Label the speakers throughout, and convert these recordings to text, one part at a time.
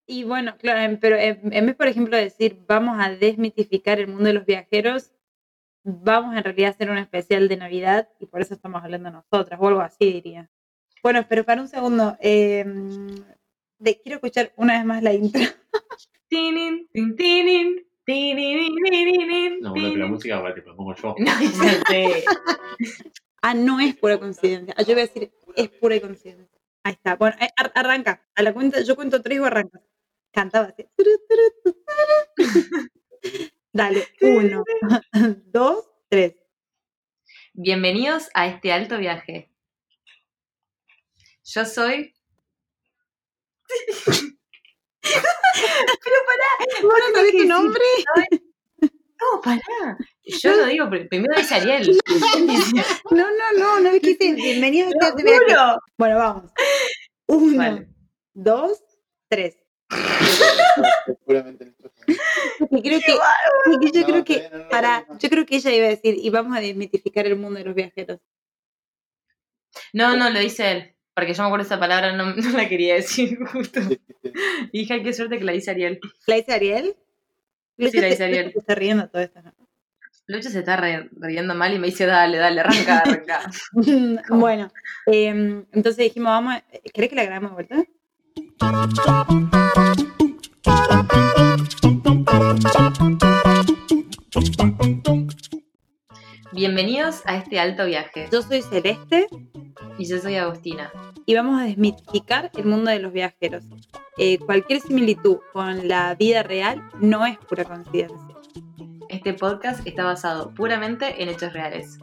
Speaker 1: Y bueno, claro, pero en vez, por ejemplo, de decir vamos a desmitificar el mundo de los viajeros, vamos en realidad a hacer un especial de Navidad y por eso estamos hablando nosotras, o algo así diría. Bueno, pero para un segundo, quiero escuchar una vez más la intro.
Speaker 2: Tinin, tin, tinin, tinin,
Speaker 3: No, bueno, pero la música aparte, la pongo yo.
Speaker 2: No, ya sé.
Speaker 1: No es pura coincidencia. Yo voy a decir, es pura coincidencia. Ahí está. Bueno, arranca. A la cuenta, yo cuento 3 y vos arrancas. Cantaba así. Dale, 1, 2, 3.
Speaker 2: Bienvenidos a este alto viaje. Yo soy... Pero pará,
Speaker 1: ¿Vos no sabés tu nombre?
Speaker 2: No, pará. Yo lo digo, primero dice Ariel.
Speaker 1: No me quise. Bienvenido a este alto
Speaker 2: Juro.
Speaker 1: viaje. Bueno, vamos. 1,
Speaker 2: Vale.
Speaker 1: 2, 3.
Speaker 3: Seguramente
Speaker 1: Yo creo que ella iba a decir, y vamos a desmitificar el mundo de los viajeros.
Speaker 2: No, lo dice él. Porque yo me acuerdo esa palabra, no la quería decir justo. Hija, qué suerte que la dice Ariel.
Speaker 1: ¿La dice Ariel?
Speaker 2: Sí, la dice Ariel.
Speaker 1: Se está riendo todo esto, ¿no?
Speaker 2: Lucho se está riendo mal y me dice, dale, arranca.
Speaker 1: Bueno, entonces dijimos, ¿querés que la grabemos de vuelta?
Speaker 2: Bienvenidos a este alto viaje.
Speaker 1: Yo soy Celeste.
Speaker 2: Y yo soy Agustina.
Speaker 1: Y vamos a desmitificar el mundo de los viajeros. Cualquier similitud con la vida real no es pura coincidencia.
Speaker 2: Este podcast está basado puramente en hechos reales.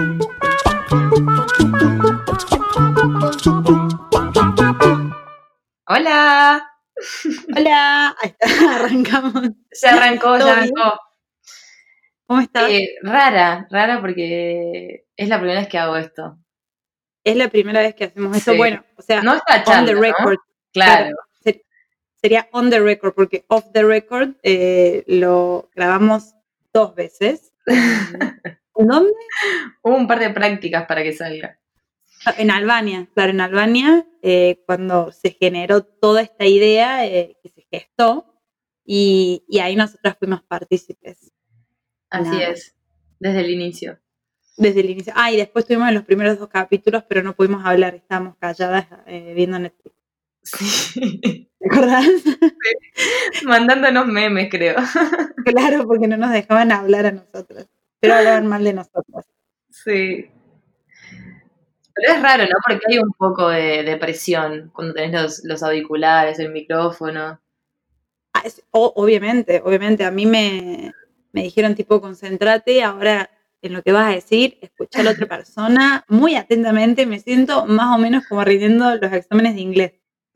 Speaker 2: ¡Hola!
Speaker 1: ¡Hola! Ahí está, arrancamos.
Speaker 2: Se arrancó.
Speaker 1: ¿Cómo estás?
Speaker 2: Rara porque es la primera vez que hago esto.
Speaker 1: Es la primera vez que hacemos esto.
Speaker 2: Sí.
Speaker 1: Bueno, o sea,
Speaker 2: no está charla,
Speaker 1: on the record.
Speaker 2: ¿no? Claro.
Speaker 1: Sería on the record, porque off the record lo grabamos 2 veces. ¿Dónde?
Speaker 2: Hubo un par de prácticas para que salga.
Speaker 1: En Albania, claro, en Albania, cuando se generó toda esta idea que se gestó, y ahí nosotras fuimos partícipes.
Speaker 2: Así es, desde el inicio.
Speaker 1: Desde el inicio. Y después estuvimos en los primeros 2 capítulos, pero no pudimos hablar, estábamos calladas viendo Netflix.
Speaker 2: Sí.
Speaker 1: ¿Te acordás?
Speaker 2: Sí. Mandándonos memes, creo.
Speaker 1: Claro, porque no nos dejaban hablar a nosotros, pero hablaban mal de nosotros.
Speaker 2: Sí. Pero es raro, ¿no? Porque hay un poco de presión cuando tenés los auriculares, el micrófono.
Speaker 1: Obviamente. A mí me dijeron tipo, concéntrate ahora en lo que vas a decir, escuchar a la otra persona muy atentamente. Me siento más o menos como rindiendo los exámenes de inglés.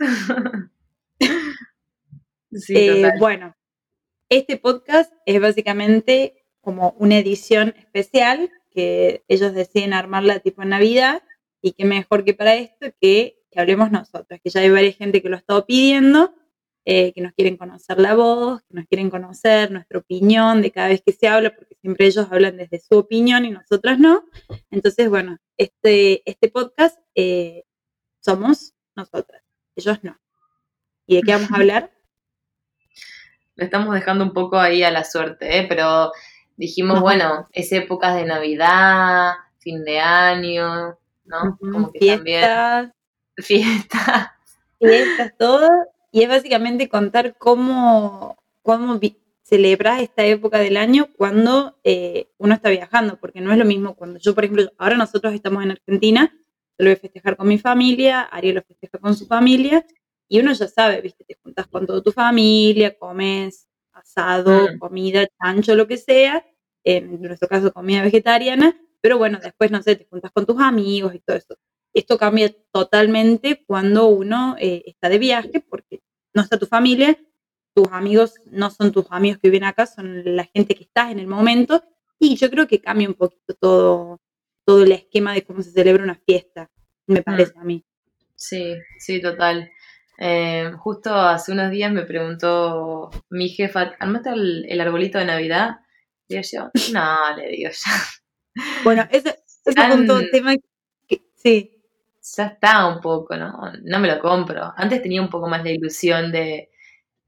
Speaker 2: Sí, total.
Speaker 1: Bueno, este podcast es básicamente como una edición especial que ellos deciden armarla tipo en Navidad, y qué mejor que para esto que hablemos nosotros, que ya hay varias gente que lo ha estado pidiendo, que nos quieren conocer la voz, que nos quieren conocer nuestra opinión de cada vez que se habla, porque siempre ellos hablan desde su opinión y nosotras no. Entonces, bueno, este podcast somos nosotras, ellos no. ¿Y de qué vamos a hablar?
Speaker 2: Lo estamos dejando un poco ahí a la suerte, pero dijimos, bueno, es épocas de Navidad, fin de año, ¿no? Como que
Speaker 1: fiestas,
Speaker 2: también.
Speaker 1: Fiestas, todo. Y es básicamente contar cómo celebras esta época del año cuando uno está viajando, porque no es lo mismo cuando yo, por ejemplo, ahora nosotros estamos en Argentina, yo lo voy a festejar con mi familia, Ariel lo festeja con su familia, y uno ya sabe, viste, te juntas con toda tu familia, comes asado, comida, chancho, lo que sea, en nuestro caso comida vegetariana, pero bueno, después, no sé, te juntas con tus amigos y todo eso. Esto cambia totalmente cuando uno está de viaje, porque no está tu familia, tus amigos no son tus amigos que viven acá, son la gente que estás en el momento, y yo creo que cambia un poquito todo el esquema de cómo se celebra una fiesta, me parece a mí.
Speaker 2: Sí, total. Justo hace unos días me preguntó mi jefa, ¿armaste el arbolito de Navidad? Y yo, no, le digo ya.
Speaker 1: Bueno, ese punto, tema que sí.
Speaker 2: Ya está un poco, ¿no? No me lo compro. Antes tenía un poco más la ilusión de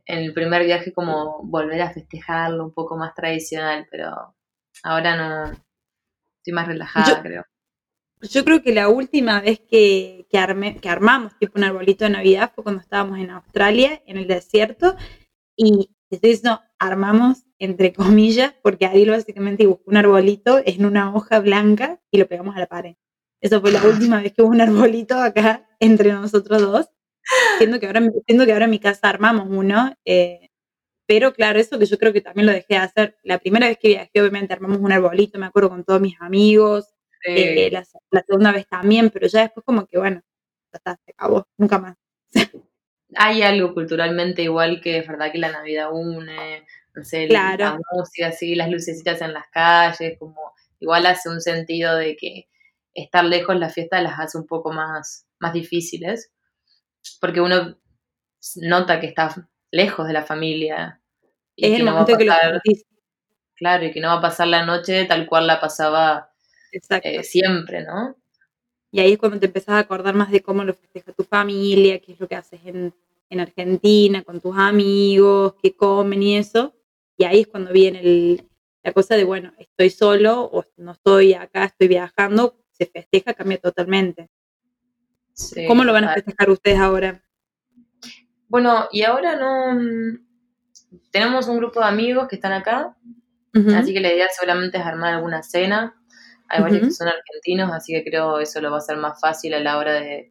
Speaker 2: en el primer viaje como volver a festejarlo un poco más tradicional, pero ahora no, estoy más
Speaker 1: Yo,
Speaker 2: relajada, creo.
Speaker 1: yo creo que la última vez que armamos tipo un arbolito de Navidad fue cuando estábamos en Australia, en el desierto, y te estoy diciendo, armamos entre comillas, porque Adil básicamente dibujó un arbolito en una hoja blanca y lo pegamos a la pared. Esa fue la última vez que hubo un arbolito acá entre nosotros dos, siendo que ahora en mi casa armamos uno, pero claro, eso que yo creo que también lo dejé de hacer. La primera vez que viajé, obviamente, armamos un arbolito, me acuerdo, con todos mis amigos. La segunda vez también, pero ya después como que, bueno, ya está, se acabó, nunca más.
Speaker 2: Hay algo culturalmente igual que es verdad que la Navidad une, no sé, la
Speaker 1: Claro,
Speaker 2: música, así, las lucecitas en las calles, como igual hace un sentido de que estar lejos la fiesta las hace un poco más difíciles, porque uno nota que está lejos de la familia y
Speaker 1: es
Speaker 2: que
Speaker 1: el
Speaker 2: no va a
Speaker 1: momento en que lo
Speaker 2: pasar,
Speaker 1: sentís.
Speaker 2: claro, y que no va a pasar la noche tal cual la pasaba
Speaker 1: Exacto.
Speaker 2: siempre, ¿no?
Speaker 1: Y ahí es cuando te empezás a acordar más de cómo lo festeja tu familia, qué es lo que haces en Argentina, con tus amigos, qué comen y eso. Y ahí es cuando viene la cosa de, bueno, estoy solo o no estoy acá, estoy viajando, se festeja, cambia totalmente.
Speaker 2: Sí,
Speaker 1: ¿Cómo lo van a
Speaker 2: total.
Speaker 1: festejar ustedes ahora?
Speaker 2: Bueno, y ahora no, tenemos un grupo de amigos que están acá. Así
Speaker 1: Ujú,
Speaker 2: que la idea seguramente es armar alguna cena. Hay varios que
Speaker 1: ujú.
Speaker 2: son argentinos, así que creo eso lo va a ser más fácil a la hora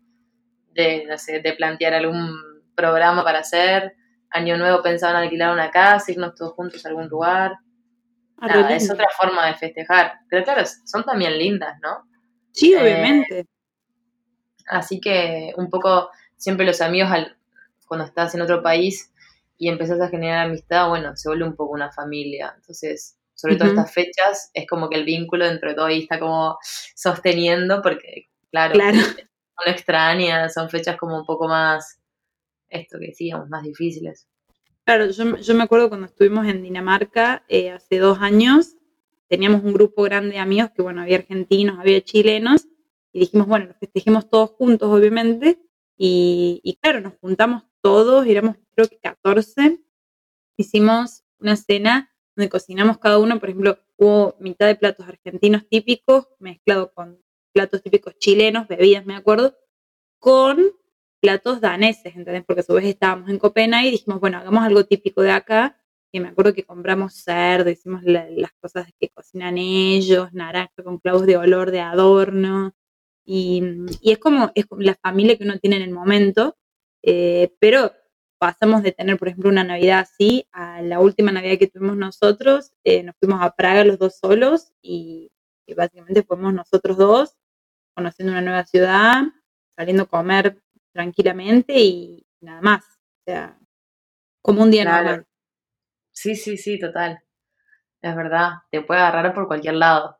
Speaker 2: no sé, de plantear algún programa para hacer. Año Nuevo pensaban alquilar una casa, irnos todos juntos a algún lugar.
Speaker 1: Ah, re
Speaker 2: Nada, es
Speaker 1: lindo.
Speaker 2: otra forma de festejar. Pero claro, son también lindas, ¿no?
Speaker 1: Sí,
Speaker 2: Eh,
Speaker 1: obviamente.
Speaker 2: Así que un poco siempre los amigos, cuando estás en otro país y empezás a generar amistad, bueno, se vuelve un poco una familia. Entonces, sobre todo
Speaker 1: Ujú,
Speaker 2: estas fechas, es como que el vínculo dentro de todo ahí está como sosteniendo, porque, claro,
Speaker 1: claro.
Speaker 2: uno extraña, son fechas como un poco más, esto que decíamos, más difíciles.
Speaker 1: Claro, yo me acuerdo cuando estuvimos en Dinamarca hace 2 años, teníamos un grupo grande de amigos que, bueno, había argentinos, había chilenos, y dijimos, bueno, los festejemos todos juntos, obviamente, y claro, nos juntamos todos, éramos creo que 14, hicimos una cena donde cocinamos cada uno, por ejemplo, hubo mitad de platos argentinos típicos mezclado con platos típicos chilenos, bebidas, me acuerdo, con platos daneses, ¿entendés? Porque a su vez estábamos en Copenhague y dijimos, bueno, hagamos algo típico de acá, que me acuerdo que compramos cerdo, hicimos las cosas que cocinan ellos, naranja con clavos de olor de adorno, y es como la familia que uno tiene en el momento, pero pasamos de tener, por ejemplo, una Navidad así a la última Navidad que tuvimos nosotros, nos fuimos a Praga los dos solos y básicamente fuimos nosotros dos conociendo una nueva ciudad, saliendo a comer tranquilamente y nada más. O sea, como un día
Speaker 2: Claro,
Speaker 1: normal.
Speaker 2: sí, sí, sí, total. Es verdad, te puede agarrar por cualquier lado.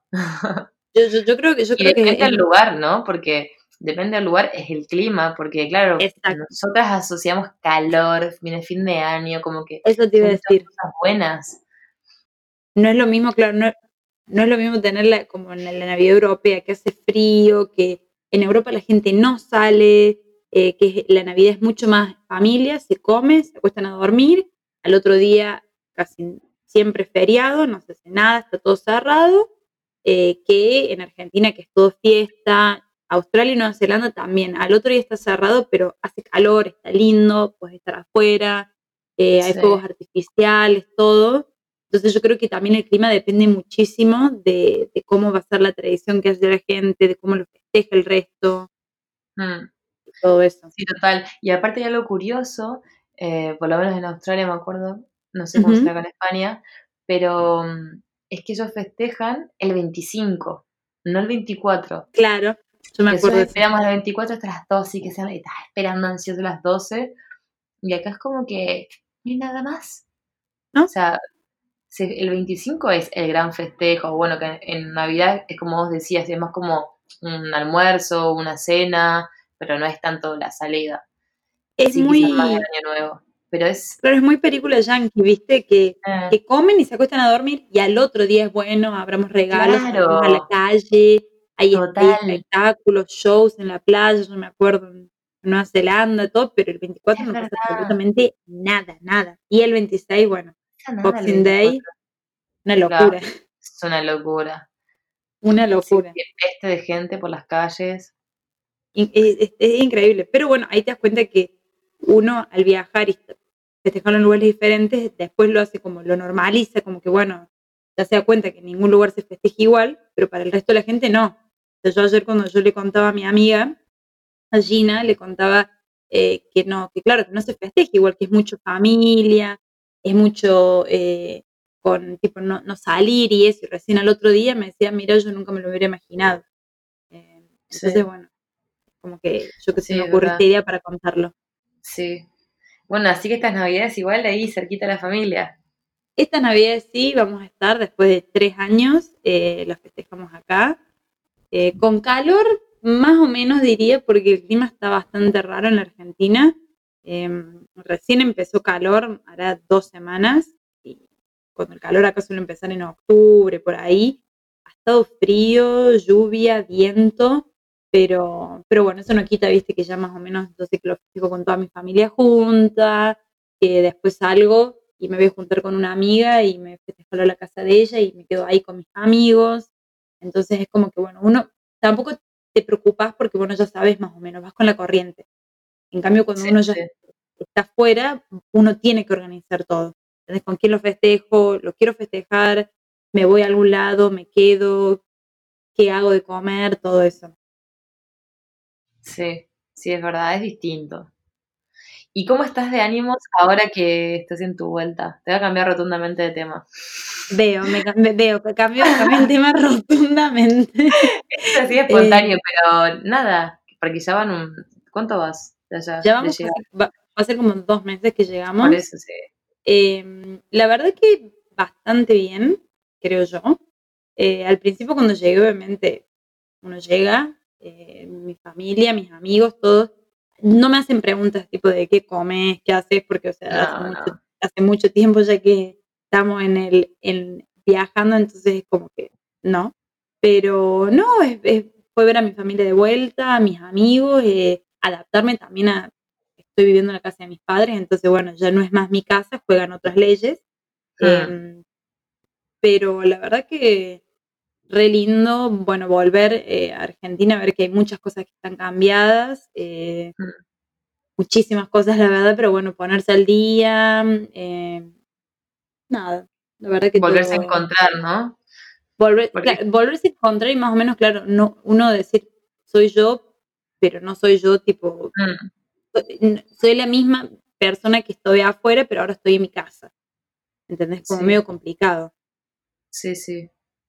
Speaker 1: Yo
Speaker 2: Y
Speaker 1: creo que
Speaker 2: depende del lugar, ¿no? Porque depende del lugar, es el clima, porque claro,
Speaker 1: exacto.
Speaker 2: nosotras asociamos calor, viene fin de año, como que
Speaker 1: Eso te iba
Speaker 2: son
Speaker 1: a
Speaker 2: muchas
Speaker 1: decir.
Speaker 2: cosas buenas.
Speaker 1: No es lo mismo, claro, no es lo mismo tenerla como en la Navidad europea, que hace frío, que en Europa la gente no sale, que la Navidad es mucho más familia, se come, se acuestan a dormir, al otro día casi siempre feriado, no se hace nada, está todo cerrado, que en Argentina que es todo fiesta, Australia y Nueva Zelanda también, al otro día está cerrado, pero hace calor, está lindo, puedes estar afuera, hay
Speaker 2: Sí.
Speaker 1: fuegos artificiales, todo. Entonces yo creo que también el clima depende muchísimo de cómo va a ser la tradición que hace la gente, de cómo lo festeja el resto,
Speaker 2: Mm,
Speaker 1: y todo eso.
Speaker 2: sí, total. Y aparte hay algo curioso, por lo menos en Australia me acuerdo, no sé cómo será
Speaker 1: Ujú,
Speaker 2: acá en España, pero es que ellos festejan el 25, no el 24.
Speaker 1: claro, yo me
Speaker 2: Que nosotros
Speaker 1: acuerdo de eso.
Speaker 2: esperamos el 24 hasta las 12 y que sean, estás esperando ansioso las 12. Y acá es como que no hay nada más. O
Speaker 1: ¿No?
Speaker 2: sea, el 25 es el gran festejo. Bueno, que en Navidad es como vos decías, es más como un almuerzo, una cena, pero no es tanto la salida.
Speaker 1: Es
Speaker 2: Sí, quizás más
Speaker 1: muy,
Speaker 2: el Año Nuevo. Pero es.
Speaker 1: claro, es muy película yankee, ¿viste?
Speaker 2: eh,
Speaker 1: Que comen y se acuestan a dormir y al otro día es bueno, abramos regalos, salimos a la
Speaker 2: claro,
Speaker 1: calle, hay
Speaker 2: total.
Speaker 1: espectáculos, shows en la playa, yo me acuerdo. Nueva Zelanda, todo, pero el 24
Speaker 2: Es
Speaker 1: no pasa
Speaker 2: verdad,
Speaker 1: absolutamente nada, nada. Y el 26, bueno,
Speaker 2: no pasa nada el
Speaker 1: Boxing
Speaker 2: 24.
Speaker 1: Day, una
Speaker 2: Claro,
Speaker 1: locura,
Speaker 2: es una locura.
Speaker 1: una
Speaker 2: Sí,
Speaker 1: locura.
Speaker 2: qué peste de gente por las calles.
Speaker 1: Es increíble. Pero bueno, ahí te das cuenta que uno al viajar y festejarlo en lugares diferentes, después lo hace como lo normaliza, como que bueno, ya se da cuenta que en ningún lugar se festeja igual, pero para el resto de la gente no. Entonces, yo ayer cuando yo le contaba a mi amiga, a Gina, le contaba que no, que claro, que no se festeja igual, que es mucho familia, es mucho con tipo no salir y eso. Y recién al otro día me decía, mira, yo nunca me lo hubiera imaginado. Entonces,
Speaker 2: Sí,
Speaker 1: bueno, como que yo que se
Speaker 2: sí,
Speaker 1: me
Speaker 2: es
Speaker 1: ocurre esta
Speaker 2: verdad.
Speaker 1: idea para contarlo.
Speaker 2: Sí. Bueno, así que estas navidades igual ahí cerquita de la familia.
Speaker 1: Esta Navidad sí vamos a estar después de 3 años, la festejamos acá. Con calor, más o menos diría, porque el clima está bastante raro en la Argentina. Recién empezó calor, hará 2 semanas, y cuando el calor acá suele empezar en octubre, por ahí. Ha estado frío, lluvia, viento, pero bueno, eso no quita, viste, que ya más o menos, entonces que lo festejo con toda mi familia junta, que después salgo y me voy a juntar con una amiga y me festejo a la casa de ella y me quedo ahí con mis amigos. Entonces es como que, bueno, uno tampoco te preocupas porque, bueno, ya sabes más o menos, vas con la corriente. En cambio, cuando
Speaker 2: Sí,
Speaker 1: uno ya
Speaker 2: sí.
Speaker 1: está afuera, uno tiene que organizar todo. Entonces, ¿con quién lo festejo? ¿Lo quiero festejar? ¿Me voy a algún lado? ¿Me quedo? ¿Qué hago de comer? Todo eso.
Speaker 2: Sí, sí, es verdad, es distinto. ¿Y cómo estás de ánimos ahora que estás en tu vuelta? Te voy a cambiar rotundamente de tema.
Speaker 1: Veo, cambio el tema rotundamente.
Speaker 2: Es así
Speaker 1: Eh,
Speaker 2: espontáneo, pero nada, porque ya van un... ¿Cuánto vas de allá,
Speaker 1: ya
Speaker 2: de
Speaker 1: vamos
Speaker 2: llegar?
Speaker 1: va a ser como 2 meses que
Speaker 2: Por
Speaker 1: llegamos.
Speaker 2: eso sí.
Speaker 1: La verdad que bastante bien, creo yo. Al principio cuando llegué, obviamente, uno llega, mi familia, mis amigos, todos, no me hacen preguntas tipo de qué comes, qué haces, porque, o sea,
Speaker 2: No, no.
Speaker 1: hace mucho tiempo ya que estamos viajando, entonces es como que no. Pero no, fue ver a mi familia de vuelta, a mis amigos, adaptarme también estoy viviendo en la casa de mis padres, entonces bueno, ya no es más mi casa, juegan otras leyes.
Speaker 2: Hmm,
Speaker 1: em, pero la verdad que re lindo, bueno, volver a Argentina, a ver que hay muchas cosas que están cambiadas,
Speaker 2: hmm.
Speaker 1: muchísimas cosas, la verdad, pero bueno, ponerse al día, nada, la verdad que
Speaker 2: Volverse a
Speaker 1: todo,
Speaker 2: encontrar, ¿no? Porque,
Speaker 1: volverse a encontrar y más o menos, claro, no, uno decir, soy yo, pero no soy yo, tipo,
Speaker 2: hmm,
Speaker 1: soy la misma persona que estoy afuera, pero ahora estoy en mi casa, ¿entendés? Como
Speaker 2: sí,
Speaker 1: medio complicado.
Speaker 2: sí, sí.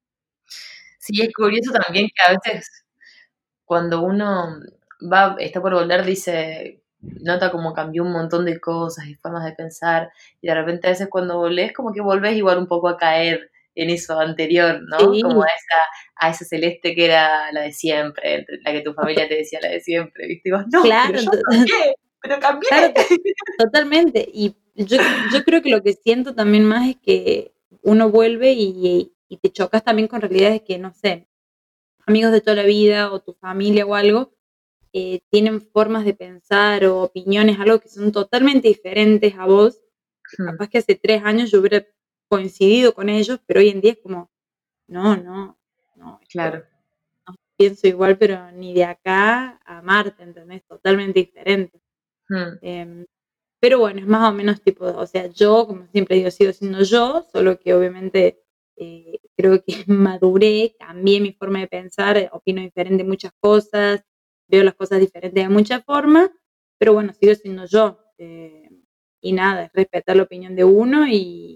Speaker 2: Sí, es curioso también que a veces cuando uno está por volver, dice, nota como cambió un montón de cosas y formas de pensar, y de repente a veces cuando volvés, como que volvés igual un poco a caer en eso anterior, ¿no? Como
Speaker 1: Sí,
Speaker 2: a esa celeste que era la de siempre, la que tu familia te decía la de siempre, ¿viste? Y vos, no, pero
Speaker 1: claro,
Speaker 2: yo cambié, pero cambié.
Speaker 1: claro, totalmente. Y yo creo que lo que siento también más es que uno vuelve y te chocas también con realidades que, no sé, amigos de toda la vida o tu familia o algo, tienen formas de pensar o opiniones, algo que son totalmente diferentes a vos.
Speaker 2: Hmm,
Speaker 1: Capaz que hace 3 años yo hubiera coincidido con ellos, pero hoy en día es como, no, no, no,
Speaker 2: claro.
Speaker 1: esto no pienso igual, pero ni de acá a Marte, ¿entendés? Totalmente diferente.
Speaker 2: Hmm,
Speaker 1: Em, pero bueno, es más o menos tipo, o sea, yo, como siempre digo, sigo siendo yo, solo que obviamente creo que maduré, cambié mi forma de pensar, opino diferente en muchas cosas, veo las cosas diferentes de muchas formas, pero bueno, sigo siendo yo. Y nada, es respetar la opinión de uno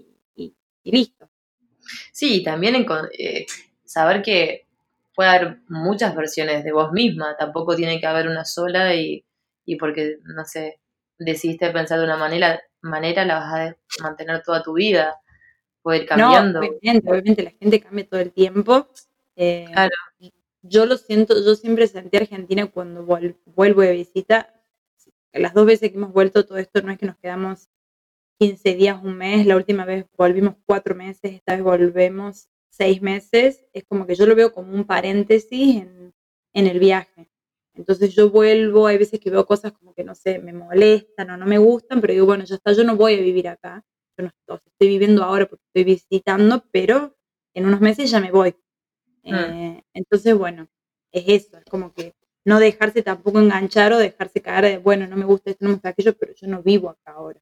Speaker 1: y listo.
Speaker 2: Sí, también saber que puede haber muchas versiones de vos misma, tampoco tiene que haber una sola y porque, no sé, decidiste pensar de una manera la vas a mantener toda tu vida, puede ir
Speaker 1: No,
Speaker 2: cambiando.
Speaker 1: obviamente la gente cambia todo el tiempo. Eh,
Speaker 2: Claro,
Speaker 1: yo lo siento, yo siempre sentí Argentina cuando vuelvo de visita. Las 2 veces que hemos vuelto, todo esto no es que nos quedamos 15 días, un mes, la última vez volvimos 4 meses, esta vez volvemos 6 meses. Es como que yo lo veo como un paréntesis en el viaje. Entonces yo vuelvo, hay veces que veo cosas como que no sé, me molestan o no me gustan, pero digo, bueno, ya está, yo no voy a vivir acá. Yo no o sea, estoy viviendo ahora porque estoy visitando, pero en unos meses ya me voy. Entonces, bueno, es eso, es como que no dejarse tampoco enganchar o dejarse caer de, bueno, no me gusta esto, no me gusta aquello, pero yo no vivo acá ahora.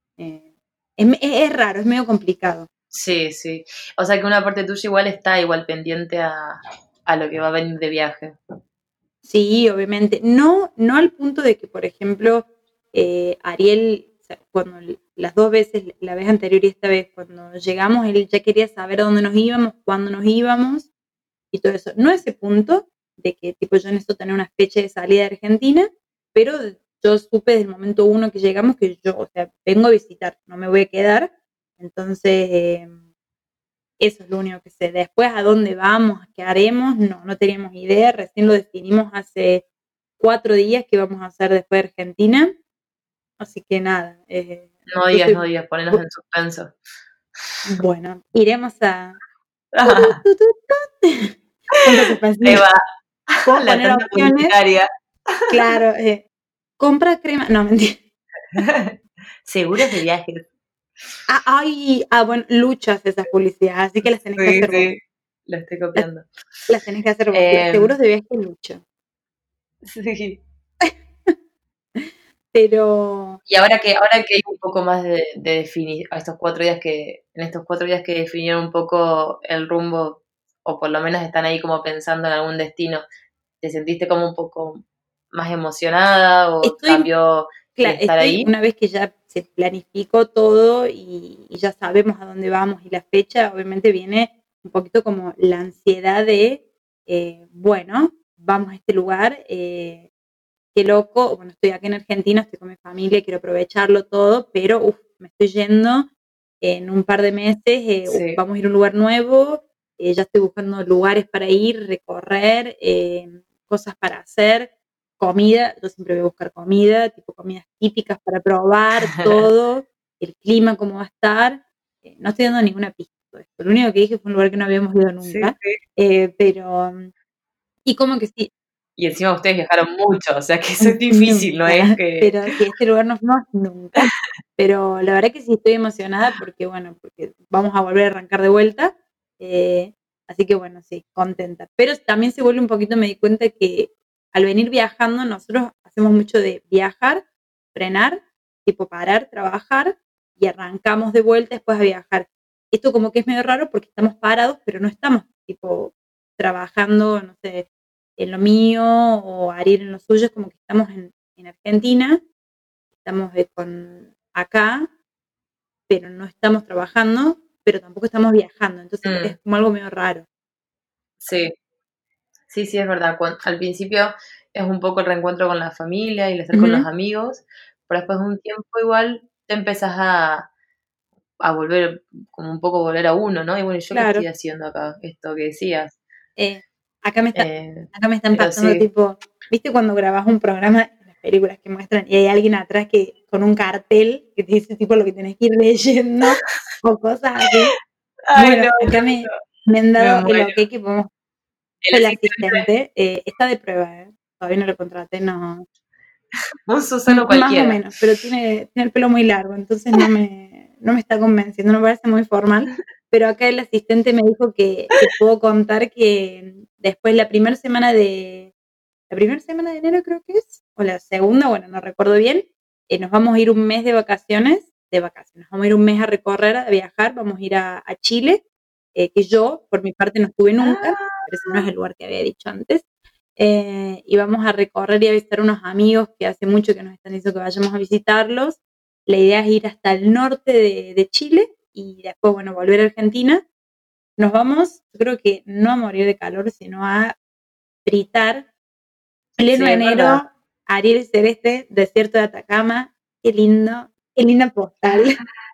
Speaker 1: Es raro, es medio complicado.
Speaker 2: Sí, sí. O sea que una parte tuya igual está igual pendiente a lo que va a venir de viaje.
Speaker 1: Sí, obviamente. No, no al punto de que, por ejemplo, Ariel, o sea, cuando las dos veces, la vez anterior y esta vez, cuando llegamos, él ya quería saber a dónde nos íbamos, cuándo nos íbamos y todo eso. No a ese punto de que, tipo, yo necesito tener una fecha de salida de Argentina, pero yo supe desde el momento uno que llegamos que yo, o sea, vengo a visitar, no me voy a quedar. Entonces, eso es lo único que sé. Después, ¿a dónde vamos? ¿Qué haremos? No teníamos idea. Recién lo definimos hace 4 días que vamos a hacer después de Argentina. Así que nada.
Speaker 2: No digas, ponernos en suspenso.
Speaker 1: Bueno, iremos a... Punto suspensivo.
Speaker 2: Ahí va,
Speaker 1: Puedo
Speaker 2: la
Speaker 1: poner
Speaker 2: tanda
Speaker 1: opciones.
Speaker 2: publicitaria.
Speaker 1: Claro, compra crema. No, mentira.
Speaker 2: Seguros de viajes.
Speaker 1: Bueno, Lucho hace esas publicidades, así que las tenés que hacer vos.
Speaker 2: Sí, lo estoy copiando.
Speaker 1: Las tenés que hacer vos. Seguros de viaje Lucho.
Speaker 2: Sí.
Speaker 1: Pero...
Speaker 2: Y ahora que hay un poco más de definir, en estos 4 días que definieron un poco el rumbo, o por lo menos están ahí como pensando en algún destino, ¿te sentiste como un poco más emocionada o cambió el estar ahí?
Speaker 1: Una vez que ya se planificó todo y ya sabemos a dónde vamos y la fecha, obviamente viene un poquito como la ansiedad de, bueno, vamos a este lugar, qué loco, bueno, estoy aquí en Argentina, estoy con mi familia, quiero aprovecharlo todo, pero me estoy yendo en un par de meses,
Speaker 2: Sí.
Speaker 1: vamos a ir a un lugar nuevo, ya estoy buscando lugares para ir, recorrer, cosas para hacer, comida, yo siempre voy a buscar comida, tipo comidas típicas para probar, todo, el clima, cómo va a estar, no estoy dando ninguna pista. Lo único que dije fue un lugar que no habíamos ido nunca, pero, y como que sí,
Speaker 2: Y encima ustedes viajaron mucho, o sea que eso es difícil, ¿no es que?
Speaker 1: Pero sí, este lugar no fuimos nunca. Pero la verdad que sí estoy emocionada porque, bueno, porque vamos a volver a arrancar de vuelta. Así que, bueno, sí, contenta. Pero también se vuelve un poquito, me di cuenta que al venir viajando, nosotros hacemos mucho de viajar, frenar, tipo parar, trabajar y arrancamos de vuelta después a viajar. Esto como que es medio raro porque estamos parados, pero no estamos, tipo, trabajando, no sé, en lo mío o Ariel en lo suyo, es como que estamos en Argentina, estamos con acá, pero no estamos trabajando, pero tampoco estamos viajando, entonces es como algo medio raro.
Speaker 2: Sí, sí, es verdad. Al principio es un poco el reencuentro con la familia y el estar con los amigos, pero después de un tiempo igual te empezás a volver, como un poco volver a uno, ¿no? Y bueno, ¿yo qué estoy haciendo acá? Esto que decías.
Speaker 1: Acá me están
Speaker 2: pero
Speaker 1: pasando
Speaker 2: sí.
Speaker 1: tipo, ¿viste cuando grabas un programa en las películas que muestran y hay alguien atrás que con un cartel que te dice tipo lo que tenés que ir leyendo o cosas así?
Speaker 2: Ay,
Speaker 1: Bueno,
Speaker 2: no,
Speaker 1: acá me han
Speaker 2: me
Speaker 1: dado el
Speaker 2: muero.
Speaker 1: ok que podemos. El asistente está de prueba, todavía no lo contraté, no.
Speaker 2: Un Susano
Speaker 1: Más o
Speaker 2: cualquiera.
Speaker 1: menos, pero tiene el pelo muy largo, entonces no me está convenciendo, no me parece muy formal. Pero acá el asistente me dijo que puedo contar que después la primera semana de enero creo que es, o la segunda, bueno, no recuerdo bien, nos vamos a ir un mes de vacaciones, vamos a ir un mes a recorrer, a viajar, vamos a ir a Chile, que yo por mi parte no estuve nunca, pero ese no es el lugar que había dicho antes. Y vamos a recorrer y a visitar unos amigos que hace mucho que nos están diciendo que vayamos a visitarlos. La idea es ir hasta el norte de Chile y después, bueno, volver a Argentina. Nos vamos, yo creo que no a morir de calor, sino a fritar. Pleno
Speaker 2: Sí,
Speaker 1: enero, Ariel Celeste, desierto de Atacama. Qué lindo, qué linda postal.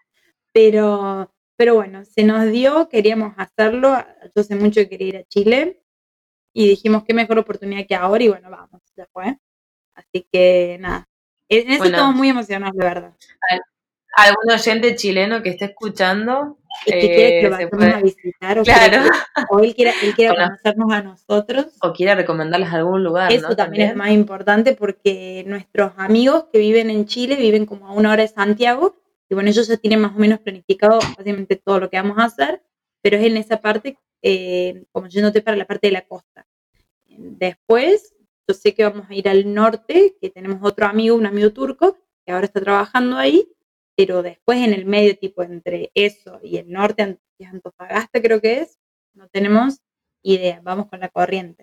Speaker 1: Pero bueno, se nos dio, queríamos hacerlo. Yo hace mucho que quería ir a Chile y dijimos qué mejor oportunidad que ahora y bueno, vamos, ya fue. Así que nada, en eso
Speaker 2: bueno,
Speaker 1: estamos muy emocionados, de verdad.
Speaker 2: algún oyente chileno que esté escuchando,
Speaker 1: Es que quiere que lo
Speaker 2: se
Speaker 1: vayamos a
Speaker 2: puede.
Speaker 1: visitar,
Speaker 2: Claro.
Speaker 1: o él quiere
Speaker 2: Cono-
Speaker 1: conocernos a nosotros.
Speaker 2: o quiera recomendarles algún lugar,
Speaker 1: Eso
Speaker 2: ¿no?
Speaker 1: también es más importante porque nuestros amigos que viven en Chile viven como a 1 hora de Santiago y bueno, ellos ya tienen más o menos planificado básicamente todo lo que vamos a hacer, pero es en esa parte, como yéndote para la parte de la costa. Después, yo sé que vamos a ir al norte, que tenemos otro amigo, un amigo turco, que ahora está trabajando ahí, pero después en el medio, tipo entre eso y el norte, que es Antofagasta creo que es, no tenemos idea, vamos con la corriente.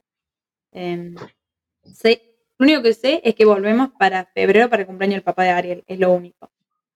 Speaker 1: Lo único que sé es que volvemos para febrero para el cumpleaños del papá de Ariel, es lo único.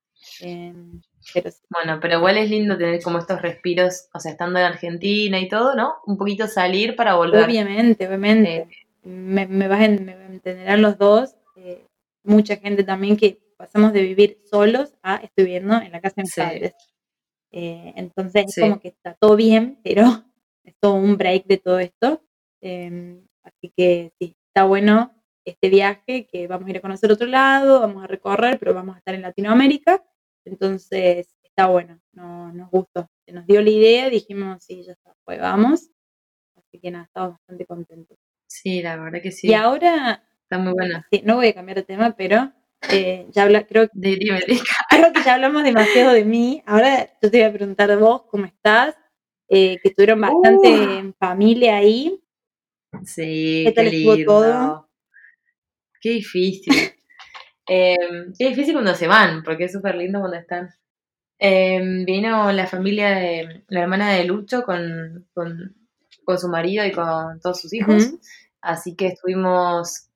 Speaker 1: Pero sí.
Speaker 2: Bueno, pero igual es lindo tener como estos respiros, o sea, estando en Argentina y todo, ¿no? Un poquito salir para volver.
Speaker 1: Obviamente. Me entenderán los dos. Mucha gente también que pasamos de vivir solos a estoy viviendo en la casa de mis
Speaker 2: Sí.
Speaker 1: padres. Entonces es
Speaker 2: Sí.
Speaker 1: como que está todo bien, pero es todo un break de todo esto. Así que sí, está bueno este viaje, que vamos a ir a conocer otro lado, vamos a recorrer, pero vamos a estar en Latinoamérica. Entonces está bueno, nos gustó. Se nos dio la idea, dijimos, sí, ya está, pues vamos. Así que nada, estamos bastante contentos.
Speaker 2: Sí, la verdad que sí.
Speaker 1: Y ahora,
Speaker 2: está muy buena.
Speaker 1: Sí, no voy a cambiar de tema, pero creo
Speaker 2: Dime.
Speaker 1: Creo que ya hablamos demasiado de mí. Ahora yo te voy a preguntar vos cómo estás, que estuvieron bastante en familia ahí.
Speaker 2: Sí,
Speaker 1: ¿Qué tal estuvo
Speaker 2: lindo.
Speaker 1: todo?
Speaker 2: Qué difícil. Qué difícil cuando se van, porque es súper lindo cuando están. Vino la familia de la hermana de Lucho con su marido y con todos sus hijos.
Speaker 1: Ujú.
Speaker 2: Así que estuvimos,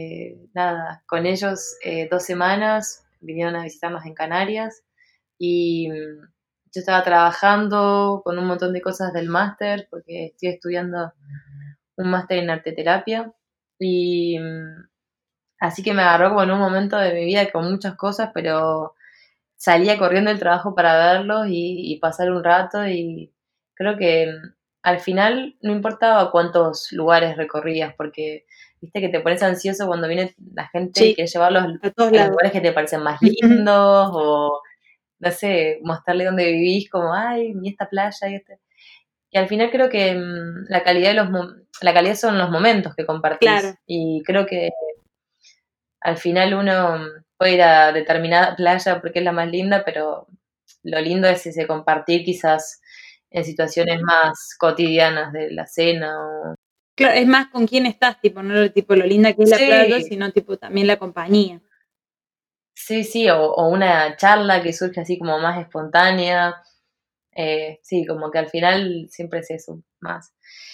Speaker 2: con ellos 2 semanas. Vinieron a visitarnos en Canarias. Y yo estaba trabajando con un montón de cosas del máster, porque estoy estudiando un máster en arteterapia. Y así que me agarró como en un momento de mi vida con muchas cosas, pero salía corriendo del trabajo para verlos y pasar un rato y creo que al final no importaba cuántos lugares recorrías porque viste que te pones ansioso cuando viene la gente y
Speaker 1: Sí,
Speaker 2: quieres llevarlos
Speaker 1: a todos
Speaker 2: a los
Speaker 1: lados.
Speaker 2: lugares que te parecen más lindos o no sé, mostrarle dónde vivís como, ay, y esta playa y este. Y al final creo que la calidad la calidad son los momentos que compartís.
Speaker 1: Claro.
Speaker 2: Y creo que al final uno puede ir a determinada playa porque es la más linda, pero lo lindo es ese compartir quizás en situaciones más cotidianas de la cena o...
Speaker 1: Claro, es más con quién estás, tipo, no lo linda que es la playa,
Speaker 2: Sí,
Speaker 1: sino tipo también la compañía.
Speaker 2: sí, o una charla que surge así como más espontánea. Sí, como que al final siempre es eso, más.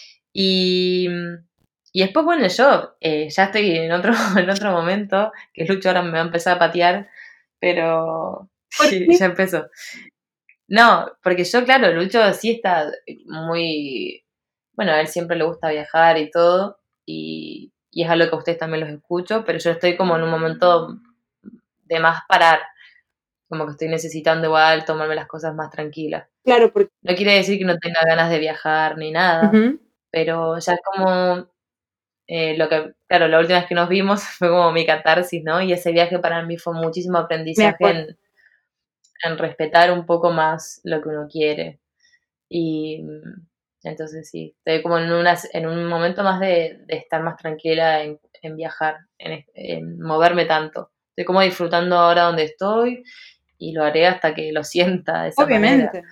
Speaker 2: Y después, bueno, yo ya estoy en otro, en otro momento, que Lucho ahora me va a empezar a patear, pero
Speaker 1: ¿Por
Speaker 2: sí,
Speaker 1: qué?
Speaker 2: ya empezó. No, porque yo, claro, Lucho sí está muy... Bueno, a él siempre le gusta viajar y todo, y es algo que a ustedes también los escucho, pero yo estoy como en un momento de más parar, como que estoy necesitando igual tomarme las cosas más tranquilas.
Speaker 1: Claro, porque
Speaker 2: No quiere decir que no tenga ganas de viajar ni nada, pero ya es como lo que, claro, la última vez que nos vimos fue como mi catarsis, ¿no? Y ese viaje para mí fue muchísimo
Speaker 1: me
Speaker 2: aprendizaje
Speaker 1: acuerdo.
Speaker 2: en respetar un poco más lo que uno quiere. Y entonces sí, estoy como en un momento más de estar más tranquila en viajar, en moverme tanto. Estoy como disfrutando ahora donde estoy y lo haré hasta que lo sienta de esa manera.
Speaker 1: Obviamente.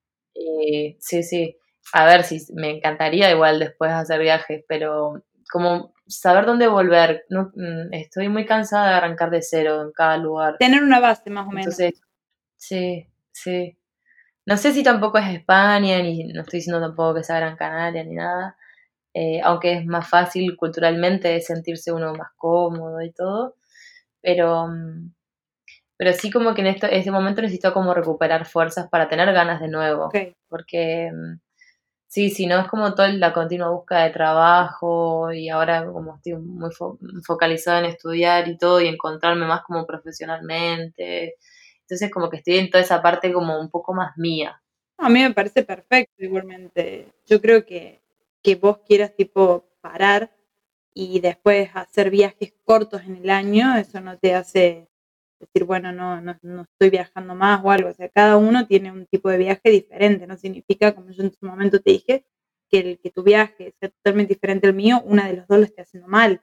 Speaker 2: Sí. A ver, si me encantaría igual después hacer viajes, pero como saber dónde volver. No, estoy muy cansada de arrancar de cero en cada lugar.
Speaker 1: Tener una base más o menos.
Speaker 2: Entonces, sí. No sé si tampoco es España, ni no estoy diciendo tampoco que sea Gran Canaria, ni nada. Aunque es más fácil culturalmente sentirse uno más cómodo y todo. Pero sí como que en este momento necesito como recuperar fuerzas para tener ganas de nuevo.
Speaker 1: Okay.
Speaker 2: Porque sí, si no es como toda la continua búsqueda de trabajo y ahora como estoy muy focalizada en estudiar y todo y encontrarme más como profesionalmente. Entonces como que estoy en toda esa parte como un poco más mía.
Speaker 1: A mí me parece perfecto igualmente. Yo creo que vos quieras tipo parar y después hacer viajes cortos en el año, eso no te hace decir, bueno, no estoy viajando más o algo. O sea, cada uno tiene un tipo de viaje diferente. No significa, como yo en su momento te dije, que tu viaje sea totalmente diferente al mío, una de los dos lo esté haciendo mal.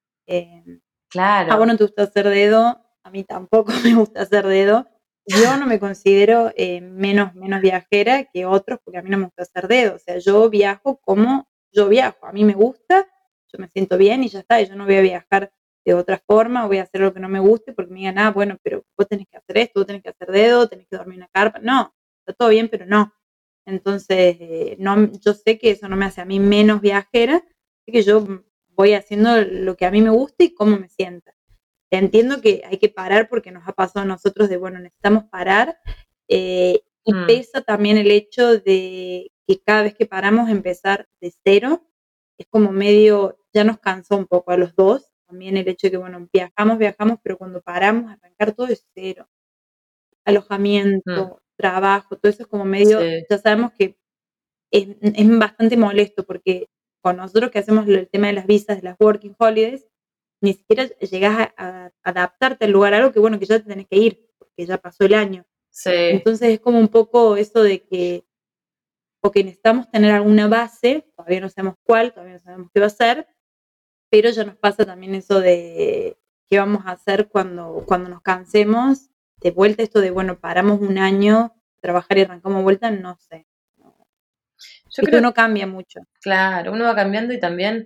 Speaker 1: A vos
Speaker 2: Claro.
Speaker 1: no te gusta hacer dedo, a mí tampoco me gusta hacer dedo. Yo no me considero menos viajera que otros porque a mí no me gusta hacer dedo. O sea, yo viajo como yo viajo. A mí me gusta, yo me siento bien y ya está. Y yo no voy a viajar de otra forma, voy a hacer lo que no me guste porque me digan, bueno, pero vos tenés que hacer esto, vos tenés que hacer dedo, tenés que dormir en una carpa. No, está todo bien, pero no. Entonces, no, yo sé que eso no me hace a mí menos viajera, así que yo voy haciendo lo que a mí me gusta y cómo me sienta. Entiendo que hay que parar porque nos ha pasado a nosotros de, bueno, necesitamos parar, y pesa también el hecho de que cada vez que paramos empezar de cero, es como medio, ya nos cansó un poco a los dos, también el hecho de que, bueno, viajamos, pero cuando paramos, arrancar todo de cero, alojamiento, trabajo, todo eso es como medio,
Speaker 2: Sí.
Speaker 1: ya sabemos que es bastante molesto porque con nosotros que hacemos el tema de las visas, de las working holidays, ni siquiera llegás a adaptarte al lugar, algo que bueno, que ya te tenés que ir, porque ya pasó el año.
Speaker 2: Sí.
Speaker 1: Entonces es como un poco eso de que, porque necesitamos tener alguna base, todavía no sabemos cuál, todavía no sabemos qué va a ser, pero ya nos pasa también eso de qué vamos a hacer cuando nos cansemos, de vuelta esto de, bueno, paramos un año, trabajar y arrancamos vuelta, no sé.
Speaker 2: Yo
Speaker 1: Viste,
Speaker 2: creo
Speaker 1: uno
Speaker 2: que,
Speaker 1: cambia mucho.
Speaker 2: claro, uno va cambiando y también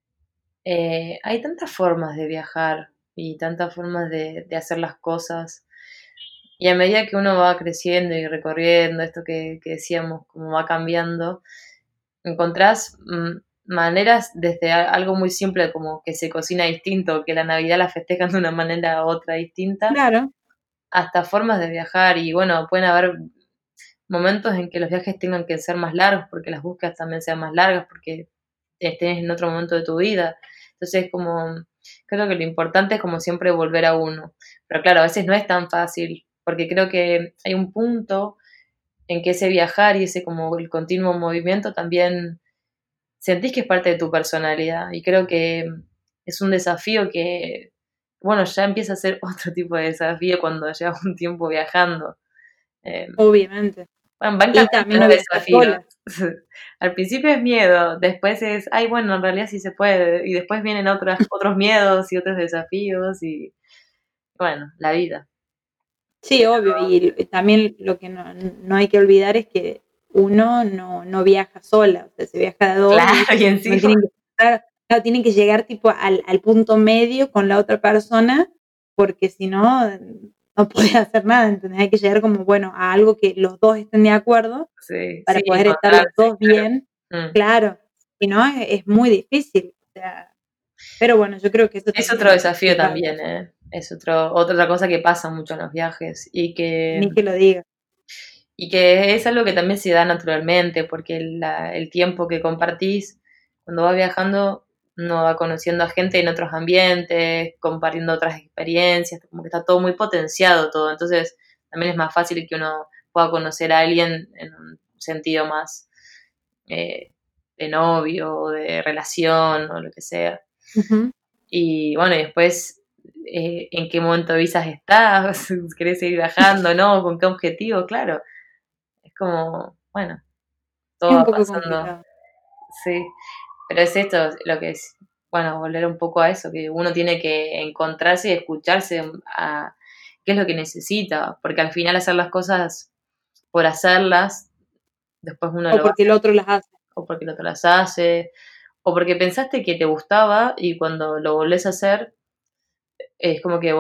Speaker 2: hay tantas formas de viajar y tantas formas de hacer las cosas. Y a medida que uno va creciendo y recorriendo esto que decíamos, como va cambiando, encontrás maneras desde algo muy simple como que se cocina distinto, que la Navidad la festejan de una manera u otra distinta,
Speaker 1: Claro,
Speaker 2: hasta formas de viajar. Y bueno, pueden haber momentos en que los viajes tengan que ser más largos, porque las búsquedas también sean más largas, porque estés en otro momento de tu vida. Entonces, como, creo que lo importante es como siempre volver a uno. Pero claro, a veces no es tan fácil, porque creo que hay un punto en que ese viajar y ese como el continuo movimiento también sentís que es parte de tu personalidad. Y creo que es un desafío que, bueno, ya empieza a ser otro tipo de desafío cuando llevas un tiempo viajando. Eh,
Speaker 1: obviamente.
Speaker 2: van
Speaker 1: Y
Speaker 2: cambiando
Speaker 1: también
Speaker 2: los
Speaker 1: no viajar
Speaker 2: desafíos.
Speaker 1: sola.
Speaker 2: Al principio es miedo, después es, ay, bueno, en realidad sí se puede. Y después vienen otros miedos y otros desafíos y, bueno, la vida.
Speaker 1: Sí, obvio. Y también lo que no hay que olvidar es que uno no viaja sola, o sea, se viaja de dos y
Speaker 2: Claro,
Speaker 1: eso
Speaker 2: y
Speaker 1: también
Speaker 2: encima,
Speaker 1: claro, tienen que llegar tipo al punto medio con la otra persona, porque si no, no puedes hacer nada, ¿entendés? Hay que llegar como, bueno, a algo que los dos estén de acuerdo
Speaker 2: sí, sí,
Speaker 1: para poder estar los
Speaker 2: encontrarse,
Speaker 1: dos bien,
Speaker 2: claro.
Speaker 1: claro. Si no, es muy difícil. O sea, pero bueno, yo creo que eso
Speaker 2: Es otro
Speaker 1: también
Speaker 2: desafío
Speaker 1: es
Speaker 2: también, ¿eh? Es otra cosa que pasa mucho en los viajes
Speaker 1: ni que lo diga.
Speaker 2: y que es algo que también se da naturalmente, porque el tiempo que compartís cuando vas viajando, uno va conociendo a gente en otros ambientes, compartiendo otras experiencias, como que está todo muy potenciado todo, entonces también es más fácil que uno pueda conocer a alguien en un sentido más eh, de novio o de relación o lo que sea.
Speaker 1: Ujú.
Speaker 2: Y bueno, y después, ¿en qué momento de visas estás? ¿Querés seguir viajando, no? ¿Con qué objetivo? Claro, es como, bueno, todo
Speaker 1: Es un
Speaker 2: va
Speaker 1: poco
Speaker 2: pasando,
Speaker 1: complicado.
Speaker 2: sí. Pero es esto lo que es, bueno, volver un poco a eso, que uno tiene que encontrarse y escucharse a qué es lo que necesita, porque al final hacer las cosas por hacerlas, después uno
Speaker 1: O
Speaker 2: lo va a
Speaker 1: porque el
Speaker 2: hacer,
Speaker 1: otro las hace.
Speaker 2: o porque el otro las hace, o porque pensaste que te gustaba y cuando lo volvés a hacer, es como que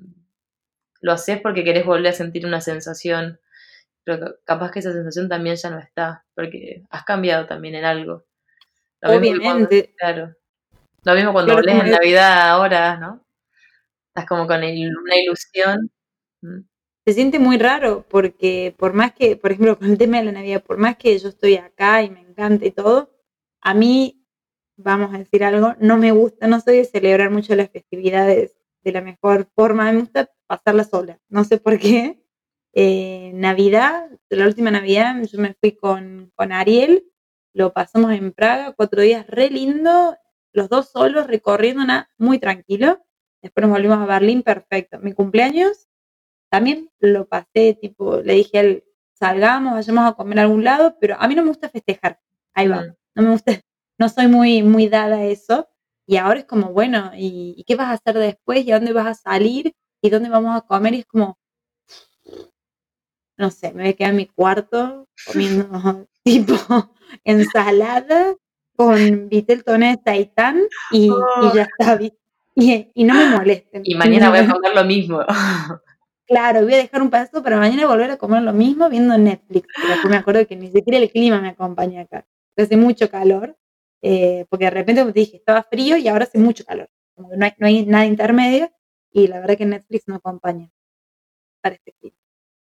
Speaker 2: lo haces porque querés volver a sentir una sensación, pero capaz que esa sensación también ya no está, porque has cambiado también en algo. Lo mismo que cuando,
Speaker 1: Obviamente,
Speaker 2: claro, lo mismo cuando
Speaker 1: claro, es
Speaker 2: volvés
Speaker 1: como
Speaker 2: en Navidad ahora, ¿no? Estás como con una ilusión. Mm.
Speaker 1: se siente muy raro porque por más que, por ejemplo, con el tema de la Navidad, por más que yo estoy acá y me encanta y todo, a mí, vamos a decir algo, no me gusta, no soy de celebrar mucho las festividades de la mejor forma, me gusta pasarla sola, no sé por qué. Navidad, la última Navidad yo me fui con Ariel, lo pasamos en Praga, 4 días re lindo, los dos solos recorriendo nada, muy tranquilo. Después nos volvimos a Berlín, perfecto. Mi cumpleaños también lo pasé, tipo, le dije a él, salgamos, vayamos a comer a algún lado, pero a mí no me gusta festejar. Ahí va. No me gusta, no soy muy dada a eso. Y ahora es como, bueno, ¿y qué vas a hacer después? ¿Y a dónde vas a salir? ¿Y dónde vamos a comer? Y es como, no sé, me voy a quedar en mi cuarto comiendo tipo ensalada con Viteltoné de seitán y ya está, y no me molesten.
Speaker 2: Y mañana voy a comer lo mismo.
Speaker 1: Claro, voy a dejar un pedazo para mañana volver a comer lo mismo viendo Netflix. Y después me acuerdo que ni siquiera el clima me acompaña acá. Hace mucho calor, porque de repente, como te dije, estaba frío y ahora hace mucho calor. Como que no hay nada intermedio y la verdad que Netflix no acompaña para este clima.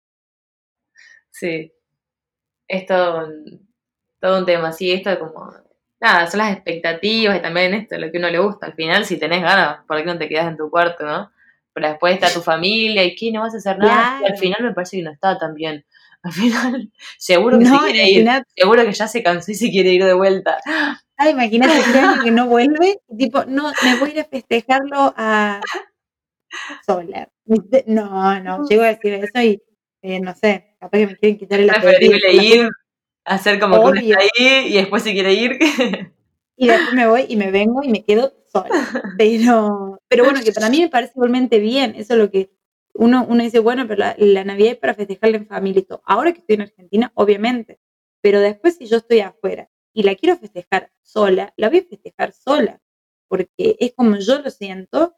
Speaker 2: Sí, es todo un tema. Sí, esto como, nada, son las expectativas y también esto, lo que a uno le gusta. Al final, si tenés ganas, ¿por qué no te quedas en tu cuarto, no? Pero después está tu familia y ¿qué? No vas a hacer nada.
Speaker 1: Claro.
Speaker 2: Y al final me parece que no está tan bien. Al final, seguro que
Speaker 1: No,
Speaker 2: se quiere ir. Seguro que ya se cansó y se quiere ir de vuelta.
Speaker 1: Imagínate 3 años que no vuelve, tipo, no, me voy a ir a festejarlo a sola. No, llego a decir eso y no sé, capaz que me quieren quitar el
Speaker 2: Es
Speaker 1: apellido.
Speaker 2: preferible ir, hacer como que uno
Speaker 1: Obvio.
Speaker 2: está ahí y después se quiere ir.
Speaker 1: Y después me voy y me vengo y me quedo sola. Pero bueno, que para mí me parece igualmente bien. Eso es lo que uno dice, bueno, pero la Navidad es para festejarla en familia y todo. Ahora que estoy en Argentina, obviamente. Pero después, si yo estoy afuera y la quiero festejar sola, la voy a festejar sola. Porque es como yo lo siento,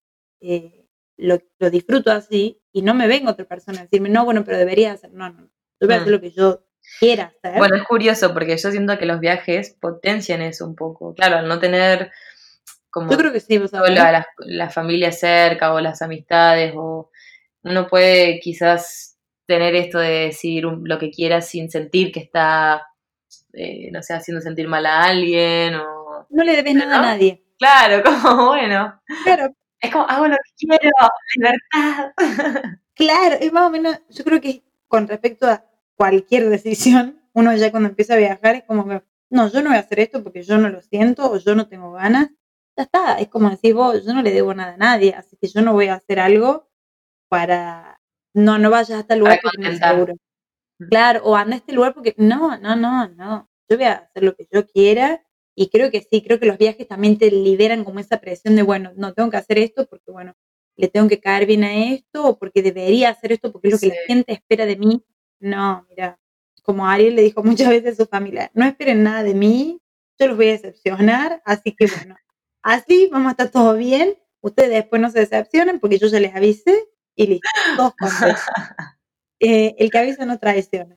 Speaker 1: lo disfruto así y no me venga otra persona a decirme, no, bueno, pero deberías hacer. No. Yo voy a hacer lo que yo quiera hacer.
Speaker 2: Bueno, es curioso porque yo siento que los viajes potencian eso un poco. Claro, al no tener como
Speaker 1: Yo creo que sí,
Speaker 2: toda la familia cerca o las amistades, o uno puede quizás tener esto de decir lo que quiera sin sentir que está, no sé, haciendo sentir mal a alguien o...
Speaker 1: No le debes nada a
Speaker 2: ¿no?
Speaker 1: nadie.
Speaker 2: Claro, como bueno.
Speaker 1: Claro,
Speaker 2: Es como, hago lo que quiero, libertad.
Speaker 1: claro, es más o menos, yo creo que con respecto a cualquier decisión, uno ya cuando empieza a viajar es como que, no, yo no voy a hacer esto porque yo no lo siento o yo no tengo ganas. Ya está, es como decís vos, yo no le debo nada a nadie, así que yo no voy a hacer algo para, no vayas a este lugar
Speaker 2: Para
Speaker 1: porque no es
Speaker 2: contentar.
Speaker 1: seguro. Claro, o anda a este lugar porque, no. Yo voy a hacer lo que yo quiera y creo que sí, creo que los viajes también te liberan como esa presión de, bueno, no tengo que hacer esto porque, bueno, le tengo que caer bien a esto o porque debería hacer esto porque es lo que la gente espera de mí. No, mira, como Ariel le dijo muchas veces a su familia, no esperen nada de mí, yo los voy a decepcionar, así que bueno, así vamos a estar todos bien, ustedes después no se decepcionen porque yo ya les avisé y listo, todos contentos. El que avisa no traiciona.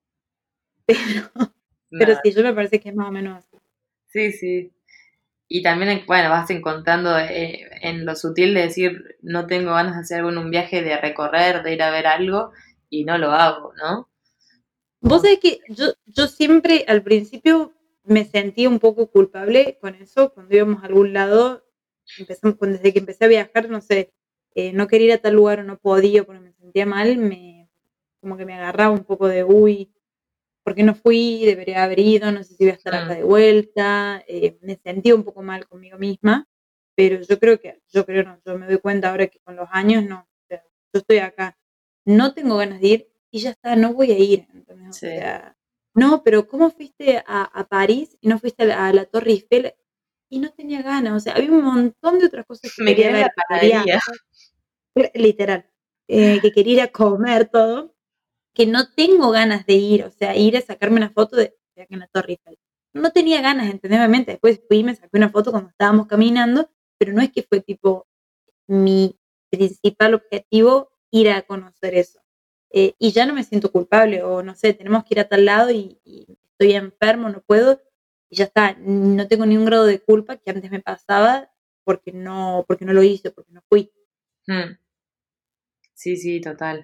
Speaker 1: Pero
Speaker 2: Nada.
Speaker 1: sí, yo me parece que es más o menos así.
Speaker 2: Sí, sí. Y también, bueno, vas encontrando en lo sutil de decir, no tengo ganas de hacer algo en un viaje, de recorrer, de ir a ver algo, y no lo hago, ¿no?
Speaker 1: Vos sabés que yo siempre al principio me sentía un poco culpable con eso, cuando íbamos a algún lado, desde que empecé a viajar, no sé, no quería ir a tal lugar o no podía porque me sentía mal, como que me agarraba un poco de, uy, ¿por qué no fui? Debería haber ido, no sé si voy a estar acá de vuelta, me sentía un poco mal conmigo misma, pero yo me doy cuenta ahora que con los años no, o sea, yo estoy acá, no tengo ganas de ir y ya está, no voy a ir, ¿entendés?
Speaker 2: Sí.
Speaker 1: O sea, no, pero ¿cómo fuiste a París y no fuiste a la Torre Eiffel? Y no tenía ganas, o sea, había un montón de otras cosas que
Speaker 2: Me
Speaker 1: quería
Speaker 2: quedé en la
Speaker 1: ver, que quería
Speaker 2: panadería.
Speaker 1: hacer, literal, que quería ir a comer todo, que no tengo ganas de ir, o sea, ir a sacarme una foto de en la Torre Eiffel. No tenía ganas, ¿entendés? Obviamente, después fui y me saqué una foto cuando estábamos caminando, pero no es que fue tipo mi principal objetivo ir a conocer eso. Y ya no me siento culpable, o no sé, tenemos que ir a tal lado y estoy enfermo, no puedo, y ya está, no tengo ningún grado de culpa que antes me pasaba porque no lo hice, porque no fui.
Speaker 2: Sí, sí, total.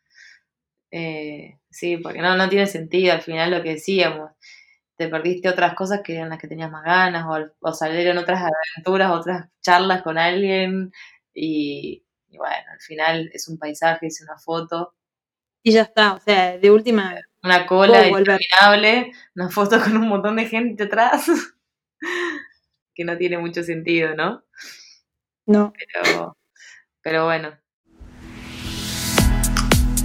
Speaker 2: Sí, porque no tiene sentido al final lo que decíamos. Te perdiste otras cosas que eran las que tenías más ganas, o salieron otras aventuras, otras charlas con alguien, y bueno, al final es un paisaje, es una foto,
Speaker 1: Y ya está, o sea, de última
Speaker 2: una
Speaker 1: puedo
Speaker 2: cola
Speaker 1: volver.
Speaker 2: interminable, una foto con un montón de gente atrás, que no tiene mucho sentido, ¿no?
Speaker 1: No.
Speaker 2: Pero bueno.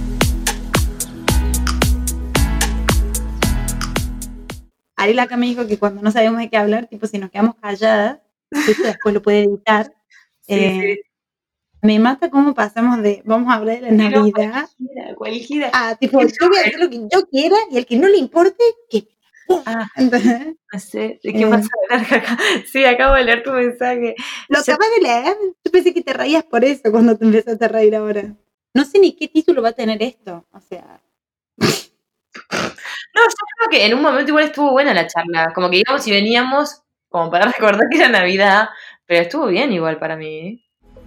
Speaker 1: Ariel acá me dijo que cuando no sabemos de qué hablar, tipo si nos quedamos calladas, esto después lo puede editar.
Speaker 2: Sí.
Speaker 1: Me mata cómo pasamos de vamos a hablar de la Navidad
Speaker 2: Cualquiera.
Speaker 1: a tipo yo voy a hacer lo que yo quiera y al que no le importe, que ¡pum! ¿Entendés?
Speaker 2: No sé, ¿de qué vas a hablar acá? Sí, acabo de leer tu mensaje.
Speaker 1: Lo acabas de leer. Yo pensé que te reías por eso cuando te empezaste a reír ahora. No sé ni qué título va a tener esto. O sea.
Speaker 2: No, yo creo que en un momento igual estuvo buena la charla. Como que íbamos y veníamos como para recordar que era Navidad. Pero estuvo bien igual para mí.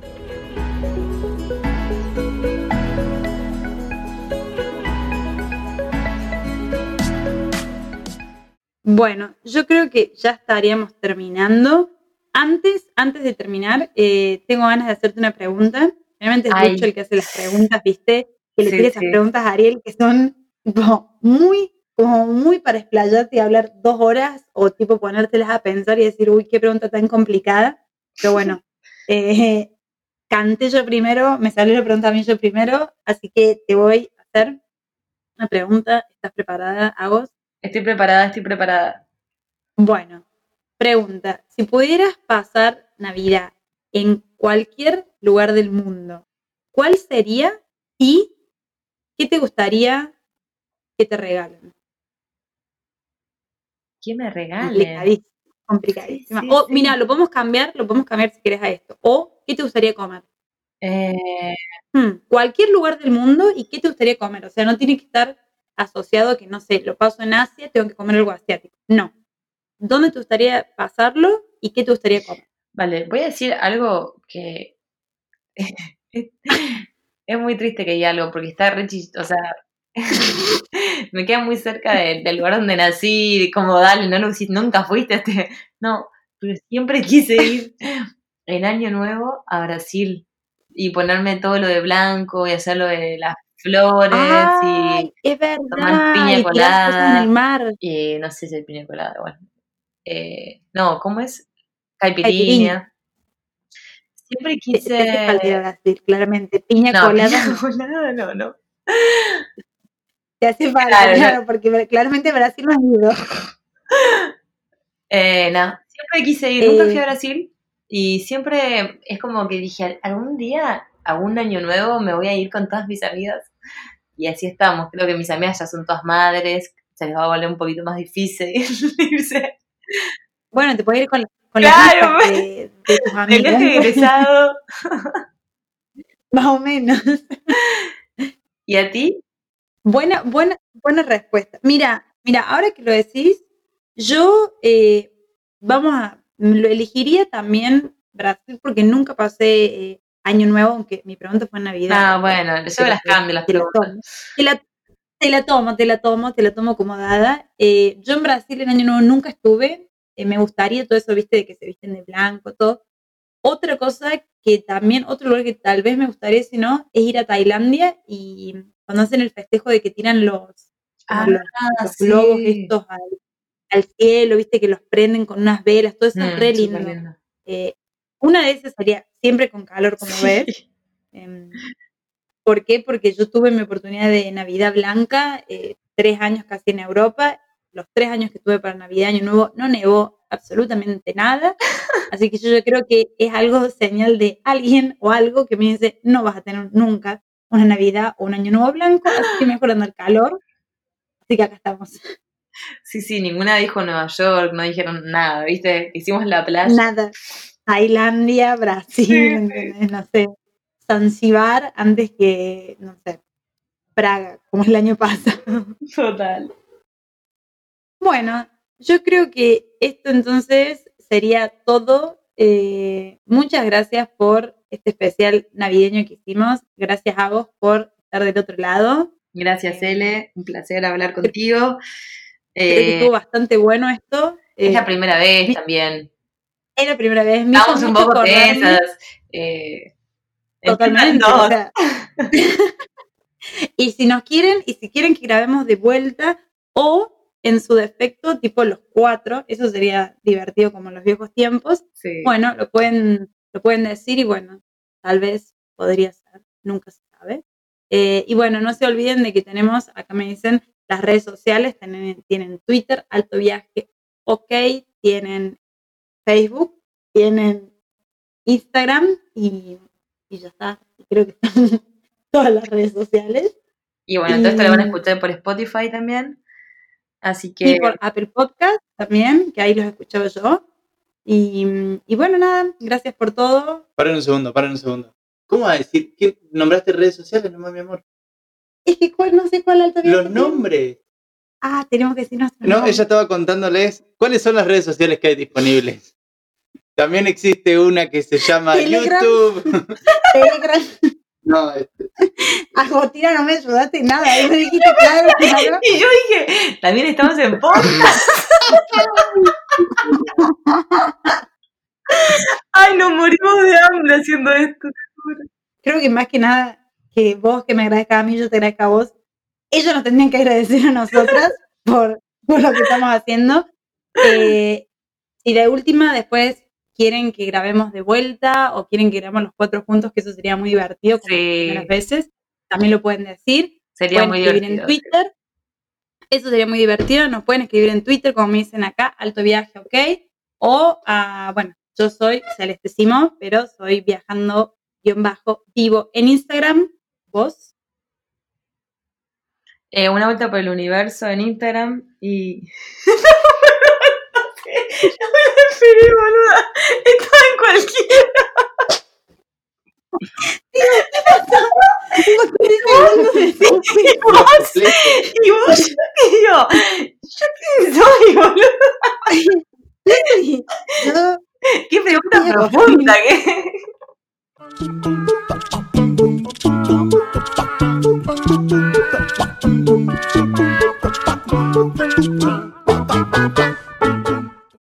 Speaker 1: Bueno, yo creo que ya estaríamos terminando. Antes de terminar, tengo ganas de hacerte una pregunta. Realmente es Lucho el que hace las preguntas, ¿viste? Que le tire esas preguntas a Ariel que son como muy para explayarte y hablar 2 horas o tipo ponértelas a pensar y decir, uy, qué pregunta tan complicada. Pero bueno, canté yo primero, me salió la pregunta a mí yo primero, así que te voy a hacer una pregunta. ¿Estás preparada, Agos?
Speaker 2: Estoy preparada.
Speaker 1: Bueno, pregunta, si pudieras pasar Navidad en cualquier lugar del mundo, ¿cuál sería y qué te gustaría que te regalen?
Speaker 2: ¿Qué me regalen?
Speaker 1: Complicadísima. O mira, lo podemos cambiar si quieres a esto. O, ¿qué te gustaría comer? Cualquier lugar del mundo y qué te gustaría comer. O sea, no tiene que estar asociado a que, no sé, lo paso en Asia, tengo que comer algo asiático. No. ¿Dónde te gustaría pasarlo y qué te gustaría comer?
Speaker 2: Vale, voy a decir algo que es muy triste que diga algo porque está re o sea, me queda muy cerca del lugar donde nací, como dale, nunca fuiste no, pero siempre quise ir en Año Nuevo a Brasil y ponerme todo lo de blanco y hacer lo de las flores
Speaker 1: ¡Ay!
Speaker 2: y
Speaker 1: Es
Speaker 2: tomar
Speaker 1: verdad,
Speaker 2: piña
Speaker 1: y tirar cosas en el
Speaker 2: colada
Speaker 1: mar.
Speaker 2: y no sé si hay piña colada, bueno. No, ¿cómo es?
Speaker 1: Caipirinha.
Speaker 2: Caipirinha. Siempre
Speaker 1: Te hace falta ir a
Speaker 2: quise...
Speaker 1: Brasil, claramente. Piña
Speaker 2: No,
Speaker 1: colada
Speaker 2: piña
Speaker 1: no.
Speaker 2: colada no.
Speaker 1: Te hace falta, claro, porque claramente Brasil no has ido.
Speaker 2: No, siempre quise ir, nunca fui a Brasil y siempre es como que dije, algún día, algún año nuevo me voy a ir con todas mis amigas y así estamos. Creo que mis amigas ya son todas madres, se les va a volver un poquito más difícil irse.
Speaker 1: Bueno, te puedes ir con
Speaker 2: Claro,
Speaker 1: las hijas de tus
Speaker 2: el
Speaker 1: amigas.
Speaker 2: viaje egresado.
Speaker 1: Más o menos.
Speaker 2: ¿Y a ti?
Speaker 1: Buena respuesta. Mira, ahora que lo decís, yo lo elegiría también Brasil porque nunca pasé Año Nuevo, aunque mi pregunta fue en Navidad.
Speaker 2: Ah, bueno, yo me las cambio las preguntas.
Speaker 1: Te la tomo como dada. Yo en Brasil en Año Nuevo nunca estuve. Me gustaría todo eso, viste, de que se visten de blanco, todo. Otra cosa que también, otro lugar que tal vez me gustaría, si no, es ir a Tailandia y cuando hacen el festejo de que tiran los globos
Speaker 2: Sí.
Speaker 1: estos al cielo, viste, que los prenden con unas velas, todo eso es re lindo. Una de esas sería siempre con calor, como ves. ¿Por qué? Porque yo tuve mi oportunidad de Navidad blanca, 3 años casi en Europa. Los 3 años que tuve para Navidad, Año Nuevo, no nevó absolutamente nada. Así que yo creo que es algo señal de alguien o algo que me dice, no vas a tener nunca una Navidad o un Año Nuevo blanco, así que mejor anda el calor. Así que acá estamos.
Speaker 2: Sí, ninguna dijo Nueva York, no dijeron nada, ¿viste? Hicimos la playa.
Speaker 1: Nada. Tailandia, Brasil, ¿entendés? No sé. Zanzíbar antes que, no sé, Praga, como el año pasado.
Speaker 2: Total.
Speaker 1: Bueno, yo creo que esto entonces sería todo. Muchas gracias por este especial navideño que hicimos. Gracias a vos por estar del otro lado.
Speaker 2: Gracias, Ele. Un placer hablar contigo.
Speaker 1: Creo que estuvo bastante bueno esto.
Speaker 2: Es la primera vez también.
Speaker 1: Es la primera vez. Me
Speaker 2: Estamos
Speaker 1: hizo
Speaker 2: un
Speaker 1: mucho
Speaker 2: poco
Speaker 1: acordarme.
Speaker 2: tensas.
Speaker 1: Totalmente. O sea, y si quieren que grabemos de vuelta o en su defecto, tipo los 4, eso sería divertido como en los viejos tiempos.
Speaker 2: Sí.
Speaker 1: Bueno, lo pueden decir y bueno, tal vez podría ser, nunca se sabe. Y bueno, no se olviden de que tenemos, acá me dicen, las redes sociales, tienen Twitter, Alto Viaje OK, tienen Facebook, tienen Instagram y ya está. Creo que están todas las redes sociales.
Speaker 2: Y bueno, entonces te lo van a escuchar por Spotify también. Así que...
Speaker 1: Y por Apple Podcast también, que ahí los escuchaba yo. Y bueno, nada, gracias por todo.
Speaker 4: Paren un segundo. ¿Cómo va a decir? ¿Qué nombraste redes sociales nomás, mi amor?
Speaker 1: Es que no sé cuál Alto Viaje.
Speaker 4: Los nombres.
Speaker 1: Ah, tenemos que decir nuestros
Speaker 4: No,
Speaker 1: nombres.
Speaker 4: ella estaba contándoles cuáles son las redes sociales que hay disponibles. También existe una que se llama
Speaker 1: Telegram.
Speaker 4: YouTube.
Speaker 1: Telegram.
Speaker 4: No,
Speaker 1: Agotina, no me ayudaste en nada. Ahí me dijiste claro.
Speaker 2: Y yo dije, también estamos en podcast. Ay, nos morimos de hambre haciendo esto.
Speaker 1: Creo que más que nada, que vos que me agradezcas a mí, yo te agradezco a vos. Ellos nos tendrían que agradecer a nosotras por lo que estamos haciendo. Y de última, después quieren que grabemos de vuelta o quieren que grabemos los 4 juntos, que eso sería muy divertido como las primeras veces, también lo pueden decir.
Speaker 2: Sería
Speaker 1: pueden
Speaker 2: muy
Speaker 1: escribir
Speaker 2: divertido.
Speaker 1: En Twitter. Eso sería muy divertido. Nos pueden escribir en Twitter, como me dicen acá, Alto Viaje OK. O, bueno, yo soy Celeste Simó, pero soy viajando_vivo en Instagram. ¿Vos?
Speaker 2: Una vuelta por el universo en Instagram y... No me lo esperé, boluda. Estaba en cualquiera. Y vos, ¿yo qué soy, boluda?
Speaker 1: Yo
Speaker 2: Qué pregunta profunda, ¿qué?